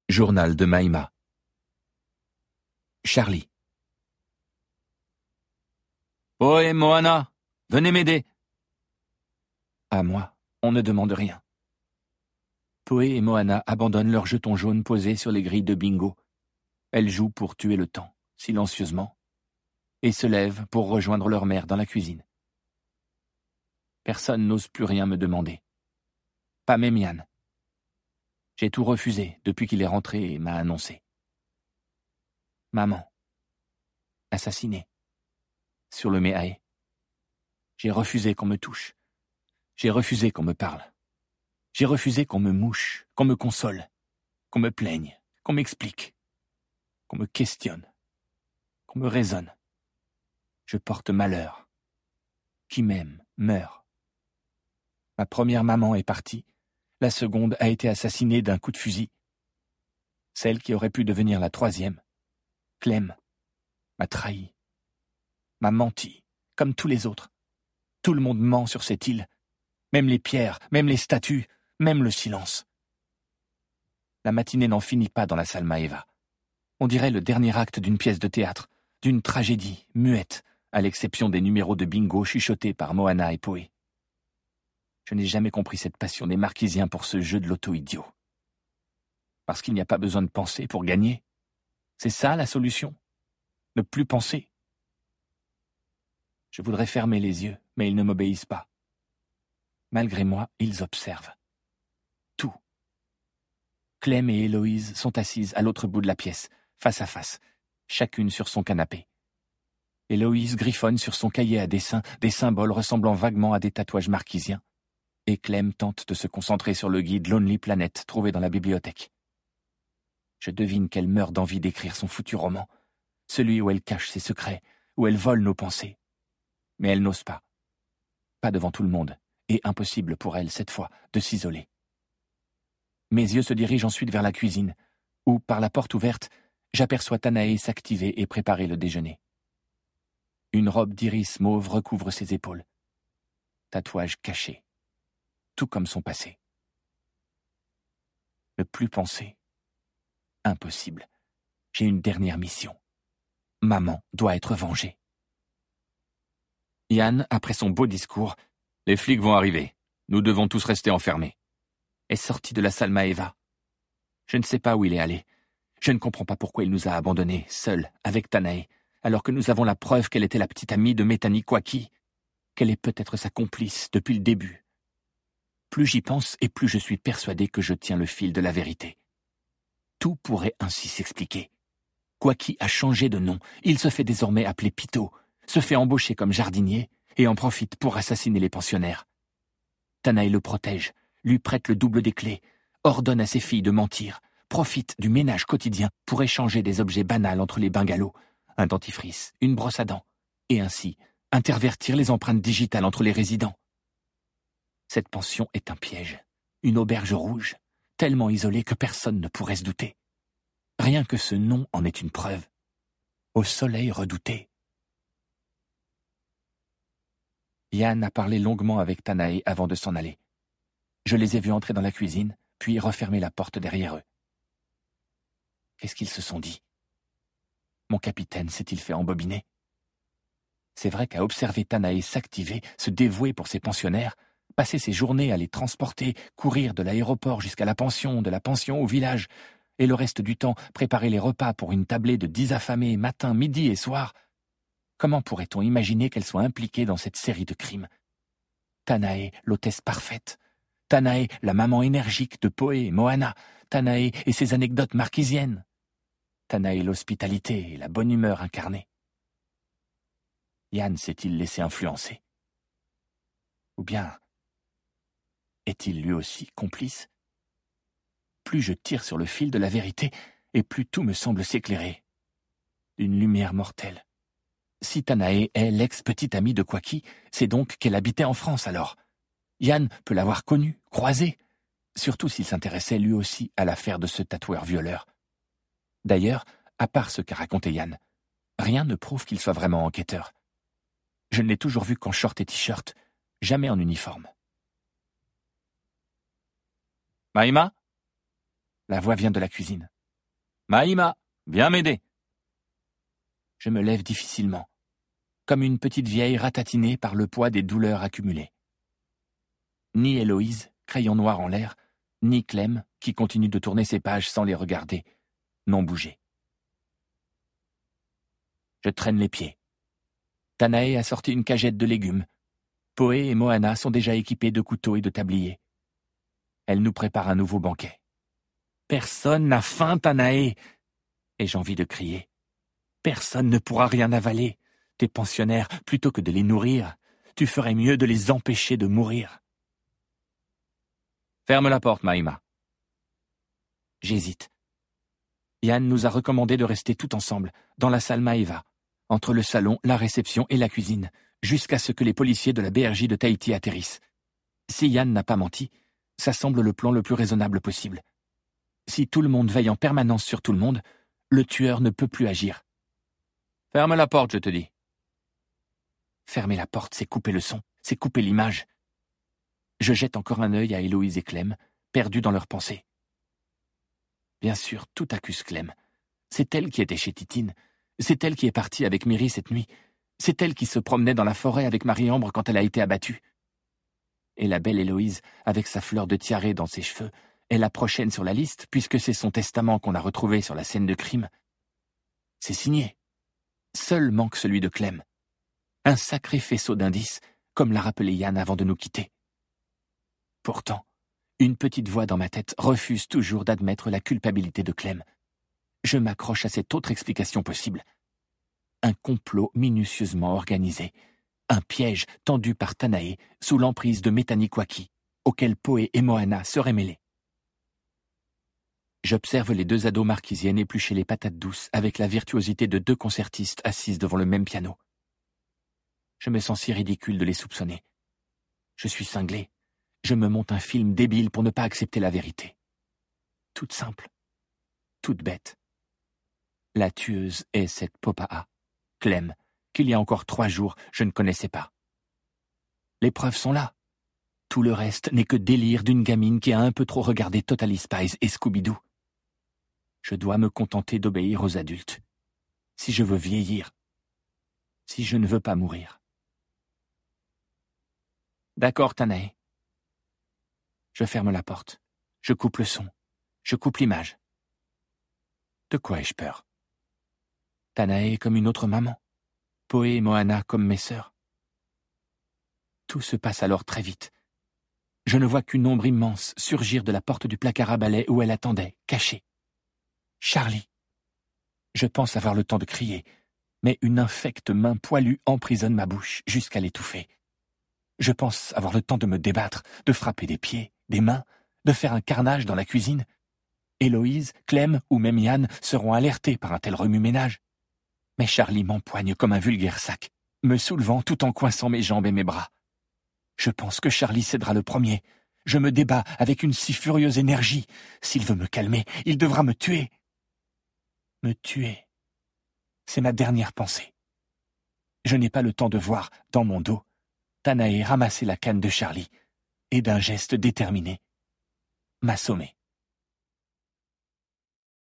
Journal de Maïma. Charlie. Ohé, Moana, venez m'aider. À moi, on ne demande rien. Poé et Moana abandonnent leurs jetons jaunes posés sur les grilles de bingo. Elles jouent pour tuer le temps, silencieusement, et se lèvent pour rejoindre leur mère dans la cuisine. Personne n'ose plus rien me demander. Pas même Yann. J'ai tout refusé depuis qu'il est rentré et m'a annoncé. Maman. Assassinée. Sur le Méhaé. J'ai refusé qu'on me touche. J'ai refusé qu'on me parle. J'ai refusé qu'on me mouche, qu'on me console, qu'on me plaigne, qu'on m'explique, qu'on me questionne, qu'on me raisonne. Je porte malheur. Qui m'aime meurt. Ma première maman est partie. La seconde a été assassinée d'un coup de fusil. Celle qui aurait pu devenir la troisième, Clem, m'a trahi, m'a menti, comme tous les autres. Tout le monde ment sur cette île, même les pierres, même les statues, même le silence. La matinée n'en finit pas dans la salle Maeva. On dirait le dernier acte d'une pièce de théâtre, d'une tragédie muette, à l'exception des numéros de bingo chuchotés par Moana et Poé. Je n'ai jamais compris cette passion des Marquisiens pour ce jeu de loto idiot. Parce qu'il n'y a pas besoin de penser pour gagner. C'est ça la solution. Ne plus penser. Je voudrais fermer les yeux, mais ils ne m'obéissent pas. Malgré moi, ils observent. Tout. Clem et Héloïse sont assises à l'autre bout de la pièce, face à face, chacune sur son canapé. Héloïse griffonne sur son cahier à dessin des symboles ressemblant vaguement à des tatouages marquisiens, et Clem tente de se concentrer sur le guide Lonely Planet trouvé dans la bibliothèque. Je devine qu'elle meurt d'envie d'écrire son foutu roman, celui où elle cache ses secrets, où elle vole nos pensées. Mais elle n'ose pas. Pas devant tout le monde, et impossible pour elle, cette fois, de s'isoler. Mes yeux se dirigent ensuite vers la cuisine, où, par la porte ouverte, j'aperçois Tanae s'activer et préparer le déjeuner. Une robe d'iris mauve recouvre ses épaules. Tatouage caché. Tout comme son passé. Ne plus penser. Impossible. J'ai une dernière mission. Maman doit être vengée. Yann, après son beau discours, « Les flics vont arriver. Nous devons tous rester enfermés. » Est sorti de la salle Maeva. Je ne sais pas où il est allé. Je ne comprends pas pourquoi il nous a abandonnés, seuls, avec Tanae, alors que nous avons la preuve qu'elle était la petite amie de Methani Kwaki, qu'elle est peut-être sa complice depuis le début. Plus j'y pense et plus je suis persuadé que je tiens le fil de la vérité. Tout pourrait ainsi s'expliquer. Kwaki a changé de nom, il se fait désormais appeler Pito, se fait embaucher comme jardinier et en profite pour assassiner les pensionnaires. Tanae le protège, lui prête le double des clés, ordonne à ses filles de mentir, profite du ménage quotidien pour échanger des objets banals entre les bungalows, un dentifrice, une brosse à dents, et ainsi intervertir les empreintes digitales entre les résidents. Cette pension est un piège, une auberge rouge, tellement isolée que personne ne pourrait se douter. Rien que ce nom en est une preuve. Au soleil redouté. Yann a parlé longuement avec Tanae avant de s'en aller. Je les ai vus entrer dans la cuisine, puis refermer la porte derrière eux. Qu'est-ce qu'ils se sont dit? Mon capitaine s'est-il fait embobiner? C'est vrai qu'à observer Tanae s'activer, se dévouer pour ses pensionnaires, passer ses journées à les transporter, courir de l'aéroport jusqu'à la pension, de la pension au village, et le reste du temps préparer les repas pour une tablée de 10 affamés matin, midi et soir, comment pourrait-on imaginer qu'elle soit impliquée dans cette série de crimes? Tanae, l'hôtesse parfaite. Tanae, la maman énergique de Poé et Moana. Tanae et ses anecdotes marquisiennes. Tanae, l'hospitalité et la bonne humeur incarnée. Yann s'est-il laissé influencer? Ou bien est-il lui aussi complice? Plus je tire sur le fil de la vérité, et plus tout me semble s'éclairer. Une lumière mortelle. Si Tanae est l'ex-petite amie de Kwaki, c'est donc qu'elle habitait en France alors. Yann peut l'avoir connue, croisée, surtout s'il s'intéressait lui aussi à l'affaire de ce tatoueur-violeur. D'ailleurs, à part ce qu'a raconté Yann, rien ne prouve qu'il soit vraiment enquêteur. Je ne l'ai toujours vu qu'en short et t-shirt, jamais en uniforme. Maïma? La voix vient de la cuisine. Maïma, viens m'aider. Je me lève difficilement, comme une petite vieille ratatinée par le poids des douleurs accumulées. Ni Héloïse, crayon noir en l'air, ni Clem, qui continue de tourner ses pages sans les regarder, n'ont bougé. Je traîne les pieds. Tanae a sorti une cagette de légumes. Poé et Moana sont déjà équipés de couteaux et de tabliers. Elle nous prépare un nouveau banquet. Personne n'a faim, Tanae! Et j'ai envie de crier. Personne ne pourra rien avaler. Tes pensionnaires, plutôt que de les nourrir, tu ferais mieux de les empêcher de mourir. Ferme la porte, Maïma. J'hésite. Yann nous a recommandé de rester tout ensemble, dans la salle Maeva, entre le salon, la réception et la cuisine, jusqu'à ce que les policiers de la BRJ de Tahiti atterrissent. Si Yann n'a pas menti, ça semble le plan le plus raisonnable possible. Si tout le monde veille en permanence sur tout le monde, le tueur ne peut plus agir. Ferme la porte, je te dis. Fermer la porte, c'est couper le son, c'est couper l'image. Je jette encore un œil à Héloïse et Clem, perdus dans leurs pensées. Bien sûr, tout accuse Clem. C'est elle qui était chez Titine. C'est elle qui est partie avec Myri cette nuit. C'est elle qui se promenait dans la forêt avec Marie-Ambre quand elle a été abattue. Et la belle Héloïse, avec sa fleur de tiare dans ses cheveux, est la prochaine sur la liste, puisque c'est son testament qu'on a retrouvé sur la scène de crime. C'est signé. Seul manque celui de Clem. Un sacré faisceau d'indices, comme l'a rappelé Yann avant de nous quitter. Pourtant, une petite voix dans ma tête refuse toujours d'admettre la culpabilité de Clem. Je m'accroche à cette autre explication possible. Un complot minutieusement organisé. Un piège tendu par Tanae sous l'emprise de Metanikwaki, auquel Poé et Moana seraient mêlés. J'observe les deux ados marquisiennes éplucher les patates douces avec la virtuosité de deux concertistes assises devant le même piano. Je me sens si ridicule de les soupçonner. Je suis cinglé. Je me monte un film débile pour ne pas accepter la vérité. Toute simple. Toute bête. La tueuse est cette Popa'a, Clem, qu'il y a encore 3 jours, je ne connaissais pas. Les preuves sont là. Tout le reste n'est que délire d'une gamine qui a un peu trop regardé Totally Spies et Scooby-Doo. Je dois me contenter d'obéir aux adultes. Si je veux vieillir. Si je ne veux pas mourir. D'accord, Tanae. Je ferme la porte. Je coupe le son. Je coupe l'image. De quoi ai-je peur? Tanae comme une autre maman. Poé et Moana comme mes sœurs. Tout se passe alors très vite. Je ne vois qu'une ombre immense surgir de la porte du placard à balai où elle attendait, cachée. Charlie. Je pense avoir le temps de crier, mais une infecte main poilue emprisonne ma bouche jusqu'à l'étouffer. Je pense avoir le temps de me débattre, de frapper des pieds, des mains, de faire un carnage dans la cuisine. Héloïse, Clem ou même Yann seront alertés par un tel remue-ménage. Mais Charlie m'empoigne comme un vulgaire sac, me soulevant tout en coinçant mes jambes et mes bras. Je pense que Charlie cédera le premier. Je me débats avec une si furieuse énergie. S'il veut me calmer, il devra me tuer. Me tuer. C'est ma dernière pensée. Je n'ai pas le temps de voir, dans mon dos, Tanae ramasser la canne de Charlie et d'un geste déterminé, m'assommer.